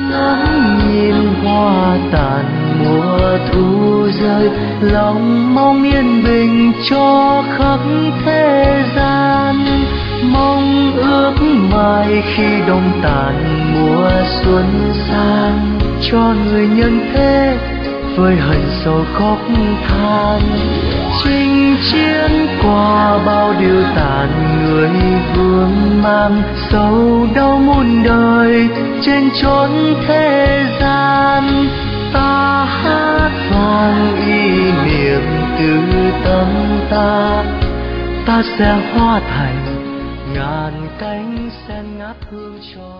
ngắm nhìn hoa tàn mùa thu rơi, lòng mong yên bình cho khắp thế gian. Mong ước mai khi đông tàn mùa xuân sang, cho người nhân thế vơi hận sầu khóc than. Chinh chiến qua bao điều tàn, người vương mang sầu đau muôn đời trên chốn thế gian. Ta hát vang ý niệm từ tâm ta, ta sẽ hóa thành ngàn cánh sen ngát hương cho